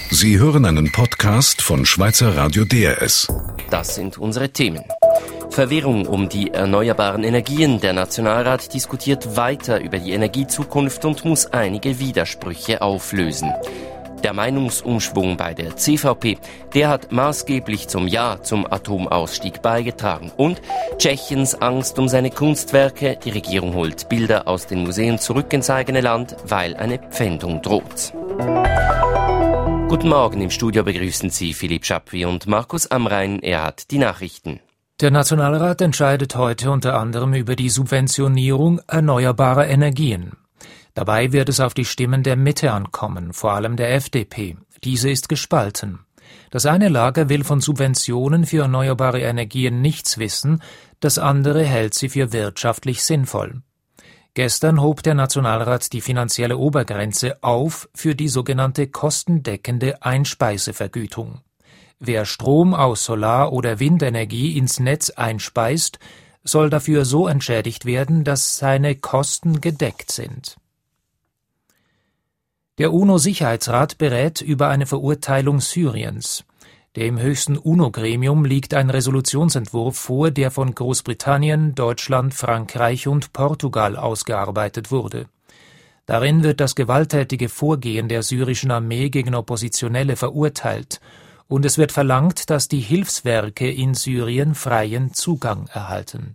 Sie hören einen Podcast von Schweizer Radio DRS. Das sind unsere Themen. Verwirrung um die erneuerbaren Energien. Der Nationalrat diskutiert weiter über die Energiezukunft und muss einige Widersprüche auflösen. Der Meinungsumschwung bei der CVP, der hat maßgeblich zum Ja zum Atomausstieg beigetragen. Und Tschechiens Angst um seine Kunstwerke. Die Regierung holt Bilder aus den Museen zurück ins eigene Land, weil eine Pfändung droht. Guten Morgen, im Studio begrüßen Sie Philipp Schapwi und Markus Amrein. Er hat die Nachrichten. Der Nationalrat entscheidet heute unter anderem über die Subventionierung erneuerbarer Energien. Dabei wird es auf die Stimmen der Mitte ankommen, vor allem der FDP. Diese ist gespalten. Das eine Lager will von Subventionen für erneuerbare Energien nichts wissen, das andere hält sie für wirtschaftlich sinnvoll. Gestern hob der Nationalrat die finanzielle Obergrenze auf für die sogenannte kostendeckende Einspeisevergütung. Wer Strom aus Solar- oder Windenergie ins Netz einspeist, soll dafür so entschädigt werden, dass seine Kosten gedeckt sind. Der UNO-Sicherheitsrat berät über eine Verurteilung Syriens. Dem höchsten UNO-Gremium liegt ein Resolutionsentwurf vor, der von Großbritannien, Deutschland, Frankreich und Portugal ausgearbeitet wurde. Darin wird das gewalttätige Vorgehen der syrischen Armee gegen Oppositionelle verurteilt und es wird verlangt, dass die Hilfswerke in Syrien freien Zugang erhalten.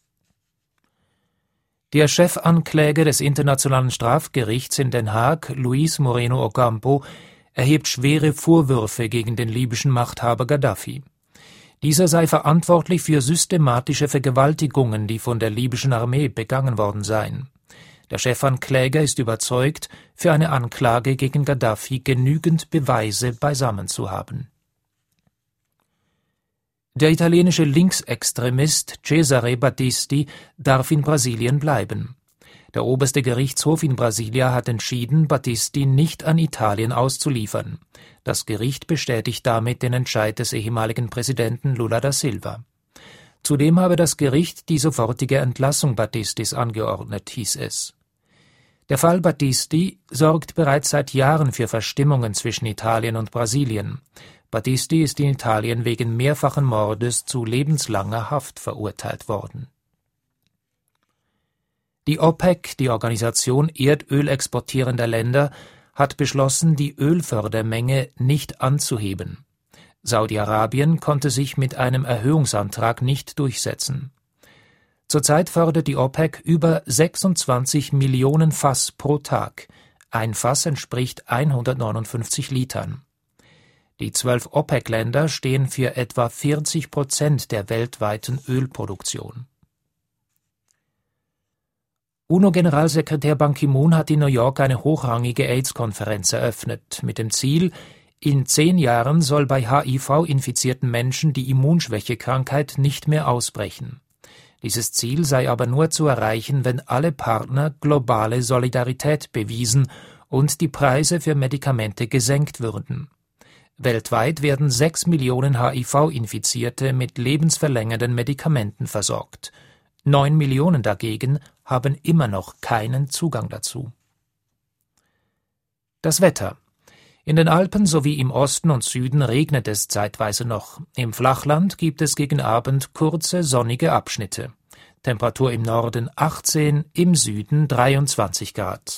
Der Chefankläger des Internationalen Strafgerichts in Den Haag, Luis Moreno Ocampo, erhebt schwere Vorwürfe gegen den libyschen Machthaber Gaddafi. Dieser sei verantwortlich für systematische Vergewaltigungen, die von der libyschen Armee begangen worden seien. Der Chefankläger ist überzeugt, für eine Anklage gegen Gaddafi genügend Beweise beisammen zu haben. Der italienische Linksextremist Cesare Battisti darf in Brasilien bleiben. Der oberste Gerichtshof in Brasilia hat entschieden, Battisti nicht an Italien auszuliefern. Das Gericht bestätigt damit den Entscheid des ehemaligen Präsidenten Lula da Silva. Zudem habe das Gericht die sofortige Entlassung Battistis angeordnet, hieß es. Der Fall Battisti sorgt bereits seit Jahren für Verstimmungen zwischen Italien und Brasilien. Battisti ist in Italien wegen mehrfachen Mordes zu lebenslanger Haft verurteilt worden. Die OPEC, die Organisation Erdöl exportierender Länder, hat beschlossen, die Ölfördermenge nicht anzuheben. Saudi-Arabien konnte sich mit einem Erhöhungsantrag nicht durchsetzen. Zurzeit fördert die OPEC über 26 Millionen Fass pro Tag. Ein Fass entspricht 159 Litern. Die 12 OPEC-Länder stehen für etwa 40% der weltweiten Ölproduktion. UNO-Generalsekretär Ban Ki-moon hat in New York eine hochrangige AIDS-Konferenz eröffnet, mit dem Ziel, in 10 Jahren soll bei HIV-infizierten Menschen die Immunschwächekrankheit nicht mehr ausbrechen. Dieses Ziel sei aber nur zu erreichen, wenn alle Partner globale Solidarität bewiesen und die Preise für Medikamente gesenkt würden. Weltweit werden 6 Millionen HIV-Infizierte mit lebensverlängernden Medikamenten versorgt. 9 Millionen dagegen haben immer noch keinen Zugang dazu. Das Wetter. In den Alpen sowie im Osten und Süden regnet es zeitweise noch. Im Flachland gibt es gegen Abend kurze, sonnige Abschnitte. Temperatur im Norden 18, im Süden 23 Grad.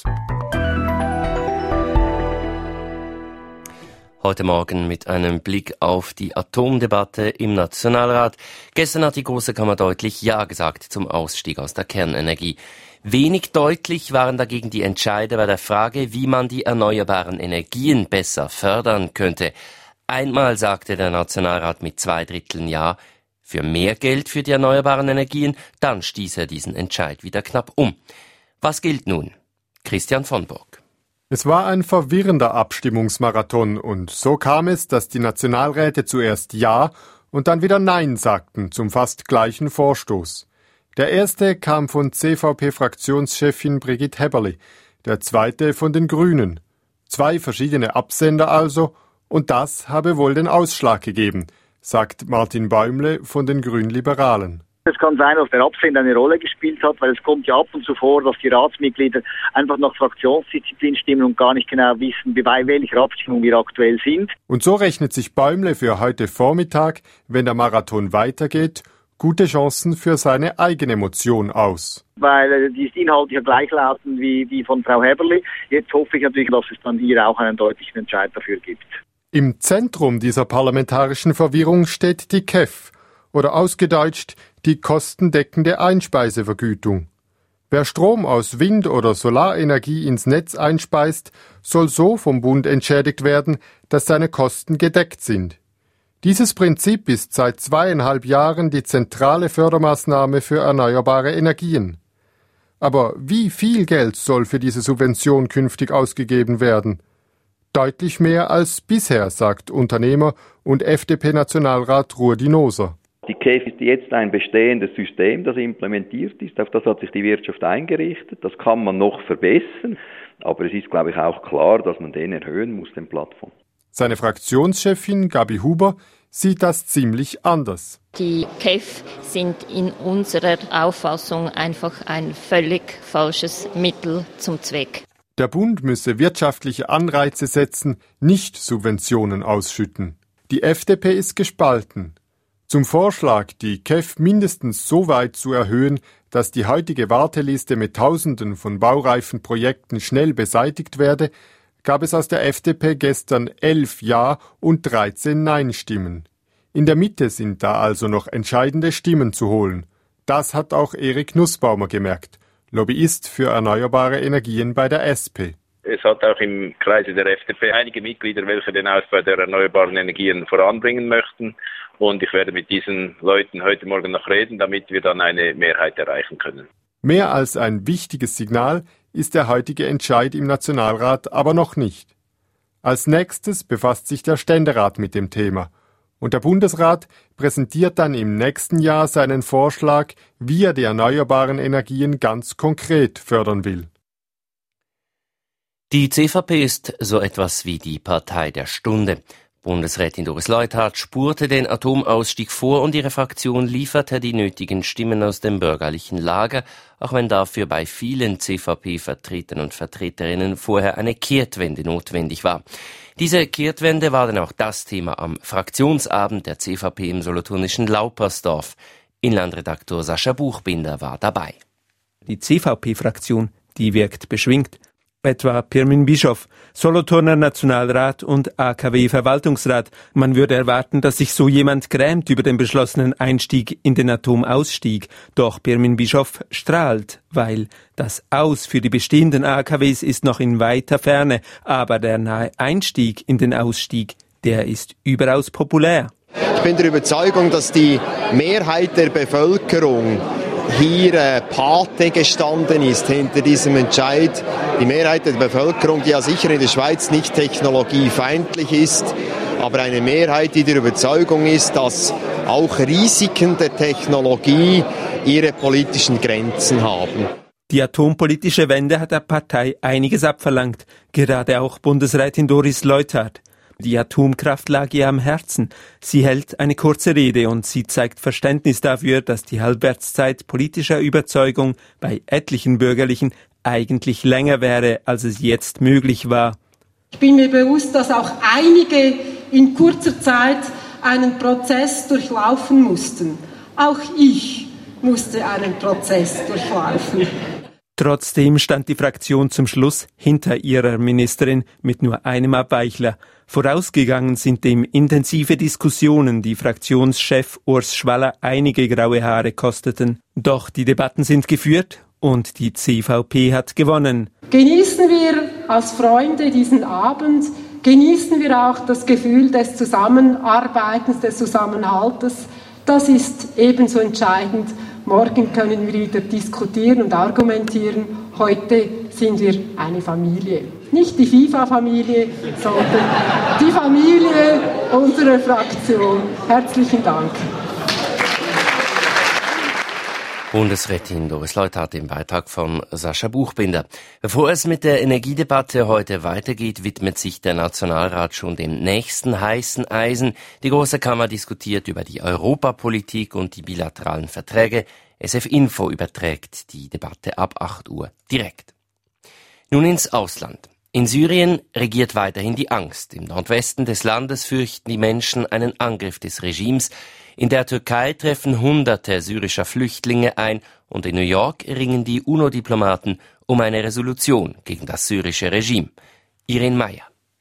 Heute Morgen mit einem Blick auf die Atomdebatte im Nationalrat. Gestern hat die Große Kammer deutlich Ja gesagt zum Ausstieg aus der Kernenergie. Wenig deutlich waren dagegen die Entscheide bei der Frage, wie man die erneuerbaren Energien besser fördern könnte. Einmal sagte der Nationalrat mit 2/3 Ja für mehr Geld für die erneuerbaren Energien, dann stieß er diesen Entscheid wieder knapp um. Was gilt nun? Christian von Burg. Es war ein verwirrender Abstimmungsmarathon und so kam es, dass die Nationalräte zuerst Ja und dann wieder Nein sagten zum fast gleichen Vorstoß. Der erste kam von CVP-Fraktionschefin Brigitte Häberli, der zweite von den Grünen. 2 verschiedene Absender also, und das habe wohl den Ausschlag gegeben, sagt Martin Bäumle von den Grünliberalen. Es kann sein, dass der Abstand eine Rolle gespielt hat, weil es kommt ja ab und zu vor, dass die Ratsmitglieder einfach nach Fraktionsdisziplin stimmen und gar nicht genau wissen, bei welcher Abstimmung wir aktuell sind. Und so rechnet sich Bäumle für heute Vormittag, wenn der Marathon weitergeht, gute Chancen für seine eigene Motion aus. Weil die ist inhaltlich ja gleichlautend wie die von Frau Häberli. Jetzt hoffe ich natürlich, dass es dann hier auch einen deutlichen Entscheid dafür gibt. Im Zentrum dieser parlamentarischen Verwirrung steht die KEV, oder ausgedeutscht die kostendeckende Einspeisevergütung. Wer Strom aus Wind- oder Solarenergie ins Netz einspeist, soll so vom Bund entschädigt werden, dass seine Kosten gedeckt sind. Dieses Prinzip ist seit 2,5 Jahren die zentrale Fördermaßnahme für erneuerbare Energien. Aber wie viel Geld soll für diese Subvention künftig ausgegeben werden? Deutlich mehr als bisher, sagt Unternehmer und FDP-Nationalrat Ruedi Noser. Die KEV ist jetzt ein bestehendes System, das implementiert ist. Auf das hat sich die Wirtschaft eingerichtet. Das kann man noch verbessern. Aber es ist, glaube ich, auch klar, dass man den erhöhen muss, den Plattform. Seine Fraktionschefin Gabi Huber sieht das ziemlich anders. Die KEV sind in unserer Auffassung einfach ein völlig falsches Mittel zum Zweck. Der Bund müsse wirtschaftliche Anreize setzen, nicht Subventionen ausschütten. Die FDP ist gespalten. Zum Vorschlag, die KEV mindestens so weit zu erhöhen, dass die heutige Warteliste mit Tausenden von baureifen Projekten schnell beseitigt werde, gab es aus der FDP gestern 11 Ja- und 13 Nein-Stimmen. In der Mitte sind da also noch entscheidende Stimmen zu holen. Das hat auch Erik Nussbaumer gemerkt, Lobbyist für erneuerbare Energien bei der SP. Es hat auch im Kreise der FDP einige Mitglieder, welche den Ausbau der erneuerbaren Energien voranbringen möchten. Und ich werde mit diesen Leuten heute Morgen noch reden, damit wir dann eine Mehrheit erreichen können. Mehr als ein wichtiges Signal ist der heutige Entscheid im Nationalrat aber noch nicht. Als nächstes befasst sich der Ständerat mit dem Thema. Und der Bundesrat präsentiert dann im nächsten Jahr seinen Vorschlag, wie er die erneuerbaren Energien ganz konkret fördern will. Die CVP ist so etwas wie die Partei der Stunde. Bundesrätin Doris Leuthard spurte den Atomausstieg vor und ihre Fraktion lieferte die nötigen Stimmen aus dem bürgerlichen Lager, auch wenn dafür bei vielen CVP-Vertretern und Vertreterinnen vorher eine Kehrtwende notwendig war. Diese Kehrtwende war dann auch das Thema am Fraktionsabend der CVP im solothurnischen Laupersdorf. Inlandredaktor Sascha Buchbinder war dabei. Die CVP-Fraktion, die wirkt beschwingt. Etwa Pirmin Bischoff, Solothurner Nationalrat und AKW-Verwaltungsrat. Man würde erwarten, dass sich so jemand grämt über den beschlossenen Einstieg in den Atomausstieg. Doch Pirmin Bischoff strahlt, weil das Aus für die bestehenden AKWs ist noch in weiter Ferne. Aber der nahe Einstieg in den Ausstieg, der ist überaus populär. Ich bin der Überzeugung, dass die Mehrheit der Bevölkerung hier Pate gestanden ist hinter diesem Entscheid. Die Mehrheit der Bevölkerung, die ja sicher in der Schweiz nicht technologiefeindlich ist, aber eine Mehrheit, die der Überzeugung ist, dass auch Risiken der Technologie ihre politischen Grenzen haben. Die atompolitische Wende hat der Partei einiges abverlangt, gerade auch Bundesrätin Doris Leuthard. Die Atomkraft lag ihr am Herzen. Sie hält eine kurze Rede und sie zeigt Verständnis dafür, dass die Halbwertszeit politischer Überzeugung bei etlichen Bürgerlichen eigentlich länger wäre, als es jetzt möglich war. Ich bin mir bewusst, dass auch einige in kurzer Zeit einen Prozess durchlaufen mussten. Auch ich musste einen Prozess durchlaufen. Trotzdem stand die Fraktion zum Schluss hinter ihrer Ministerin mit nur einem Abweichler. Vorausgegangen sind dem intensive Diskussionen, die Fraktionschef Urs Schwaller einige graue Haare kosteten. Doch die Debatten sind geführt und die CVP hat gewonnen. Genießen wir als Freunde diesen Abend, genießen wir auch das Gefühl des Zusammenarbeitens, des Zusammenhaltes. Das ist ebenso entscheidend. Morgen können wir wieder diskutieren und argumentieren. Heute sind wir eine Familie. Nicht die FIFA-Familie, sondern die Familie unserer Fraktion. Herzlichen Dank. Bundesrätin Doris Leuthard im Beitrag von Sascha Buchbinder. Bevor es mit der Energiedebatte heute weitergeht, widmet sich der Nationalrat schon dem nächsten heißen Eisen. Die Große Kammer diskutiert über die Europapolitik und die bilateralen Verträge. SF Info überträgt die Debatte ab 8 Uhr direkt. Nun ins Ausland. In Syrien regiert weiterhin die Angst. Im Nordwesten des Landes fürchten die Menschen einen Angriff des Regimes. In der Türkei treffen Hunderte syrischer Flüchtlinge ein und in New York ringen die UNO-Diplomaten um eine Resolution gegen das syrische Regime. Irene Meyer.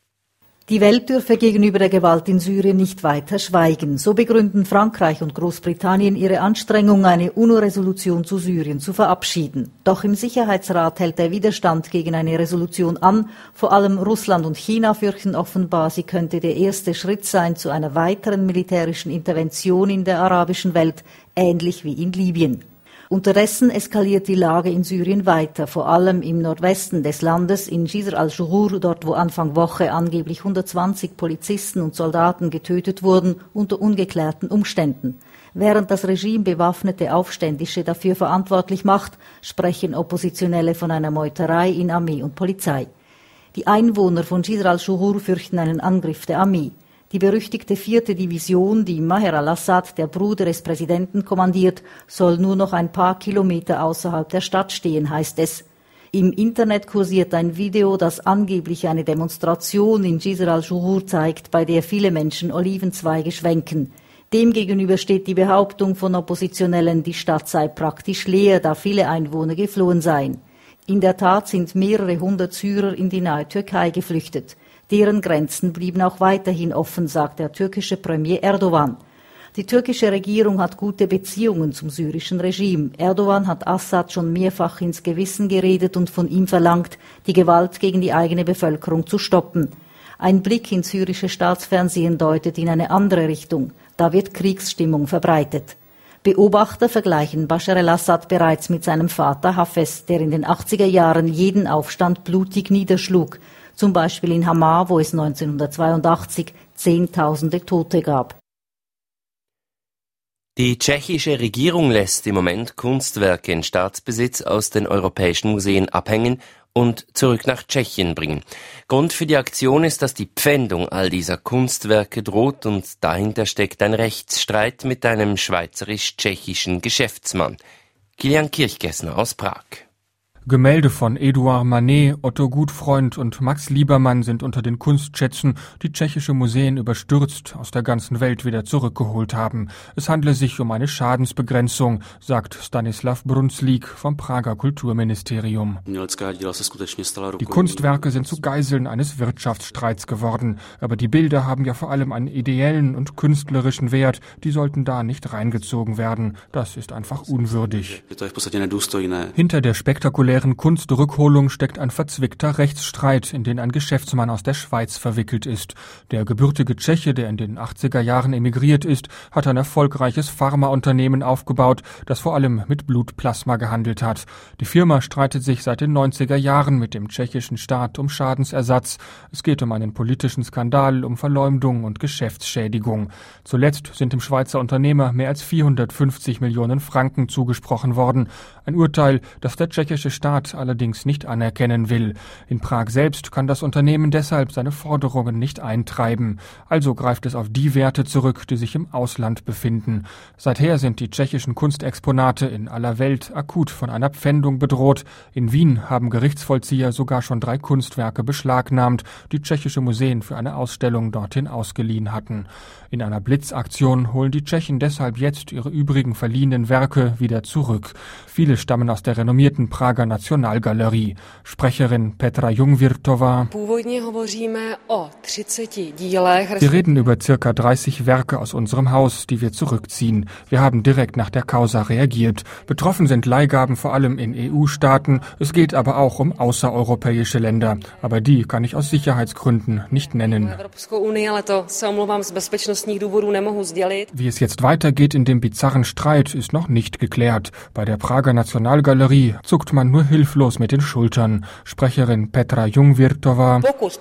Die Welt dürfe gegenüber der Gewalt in Syrien nicht weiter schweigen. So begründen Frankreich und Großbritannien ihre Anstrengung, eine UNO-Resolution zu Syrien zu verabschieden. Doch im Sicherheitsrat hält der Widerstand gegen eine Resolution an. Vor allem Russland und China fürchten offenbar, sie könnte der erste Schritt sein zu einer weiteren militärischen Intervention in der arabischen Welt, ähnlich wie in Libyen. Unterdessen eskaliert die Lage in Syrien weiter, vor allem im Nordwesten des Landes, in Jisr al-Shughur, dort wo Anfang Woche angeblich 120 Polizisten und Soldaten getötet wurden, unter ungeklärten Umständen. Während das Regime bewaffnete Aufständische dafür verantwortlich macht, sprechen Oppositionelle von einer Meuterei in Armee und Polizei. Die Einwohner von Jisr al-Shughur fürchten einen Angriff der Armee. Die berüchtigte 4. Division, die Maher al-Assad, der Bruder des Präsidenten, kommandiert, soll nur noch ein paar Kilometer außerhalb der Stadt stehen, heißt es. Im Internet kursiert ein Video, das angeblich eine Demonstration in Jisr al-Shughur zeigt, bei der viele Menschen Olivenzweige schwenken. Demgegenüber steht die Behauptung von Oppositionellen, die Stadt sei praktisch leer, da viele Einwohner geflohen seien. In der Tat sind mehrere hundert Syrer in die nahe Türkei geflüchtet. Deren Grenzen blieben auch weiterhin offen, sagt der türkische Premier Erdogan. Die türkische Regierung hat gute Beziehungen zum syrischen Regime. Erdogan hat Assad schon mehrfach ins Gewissen geredet und von ihm verlangt, die Gewalt gegen die eigene Bevölkerung zu stoppen. Ein Blick ins syrische Staatsfernsehen deutet in eine andere Richtung. Da wird Kriegsstimmung verbreitet. Beobachter vergleichen Bashar al-Assad bereits mit seinem Vater Hafez, der in den 80er Jahren jeden Aufstand blutig niederschlug. Zum Beispiel in Hama, wo es 1982 Zehntausende Tote gab. Die tschechische Regierung lässt im Moment Kunstwerke in Staatsbesitz aus den europäischen Museen abhängen und zurück nach Tschechien bringen. Grund für die Aktion ist, dass die Pfändung all dieser Kunstwerke droht und dahinter steckt ein Rechtsstreit mit einem schweizerisch-tschechischen Geschäftsmann. Kilian Kirchgessner aus Prag. Gemälde von Eduard Manet, Otto Gutfreund und Max Liebermann sind unter den Kunstschätzen, die tschechische Museen überstürzt aus der ganzen Welt wieder zurückgeholt haben. Es handle sich um eine Schadensbegrenzung, sagt Stanislav Brunzlík vom Prager Kulturministerium. Die Kunstwerke sind zu Geiseln eines Wirtschaftsstreits geworden, aber die Bilder haben ja vor allem einen ideellen und künstlerischen Wert, die sollten da nicht reingezogen werden. Das ist einfach unwürdig. Hinter der spektakulären Kunstrückholung steckt ein verzwickter Rechtsstreit, in den ein Geschäftsmann aus der Schweiz verwickelt ist. Der gebürtige Tscheche, der in den 80er Jahren emigriert ist, hat ein erfolgreiches Pharmaunternehmen aufgebaut, das vor allem mit Blutplasma gehandelt hat. Die Firma streitet sich seit den 90er Jahren mit dem tschechischen Staat um Schadensersatz. Es geht um einen politischen Skandal, um Verleumdung und Geschäftsschädigung. Zuletzt sind dem Schweizer Unternehmer mehr als 450 Millionen Franken zugesprochen worden. Ein Urteil, das der tschechische Staat allerdings nicht anerkennen will. In Prag selbst kann das Unternehmen deshalb seine Forderungen nicht eintreiben. Also greift es auf die Werte zurück, die sich im Ausland befinden. Seither sind die tschechischen Kunstexponate in aller Welt akut von einer Pfändung bedroht. In Wien haben Gerichtsvollzieher sogar schon 3 Kunstwerke beschlagnahmt, die tschechische Museen für eine Ausstellung dorthin ausgeliehen hatten. In einer Blitzaktion holen die Tschechen deshalb jetzt ihre übrigen verliehenen Werke wieder zurück. Viele stammen aus der renommierten Prager Nationalgalerie. Sprecherin Petra Jungwirtova. Wir reden über circa 30 Werke aus unserem Haus, die wir zurückziehen. Wir haben direkt nach der Causa reagiert. Betroffen sind Leihgaben vor allem in EU-Staaten. Es geht aber auch um außereuropäische Länder. Aber die kann ich aus Sicherheitsgründen nicht nennen. Wie es jetzt weitergeht in dem bizarren Streit, ist noch nicht geklärt. Bei der Prager Nationalgalerie zuckt man nur nur hilflos mit den Schultern. Sprecherin Petra Jungwirtova: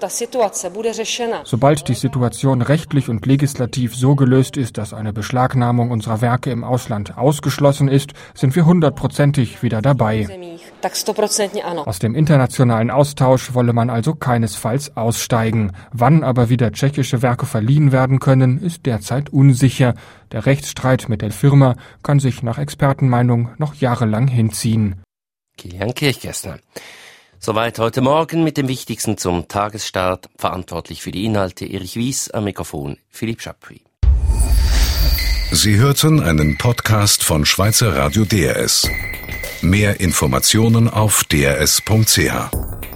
Sobald die Situation rechtlich und legislativ so gelöst ist, dass eine Beschlagnahmung unserer Werke im Ausland ausgeschlossen ist, sind wir 100%ig wieder dabei. Aus dem internationalen Austausch wolle man also keinesfalls aussteigen. Wann aber wieder tschechische Werke verliehen werden können, ist derzeit unsicher. Der Rechtsstreit mit der Firma kann sich nach Expertenmeinung noch jahrelang hinziehen. Kilian Kirchgessner. Soweit heute Morgen mit dem Wichtigsten zum Tagesstart. Verantwortlich für die Inhalte Erich Wies, am Mikrofon Philipp Schapri. Sie hörten einen Podcast von Schweizer Radio DRS. Mehr Informationen auf drs.ch.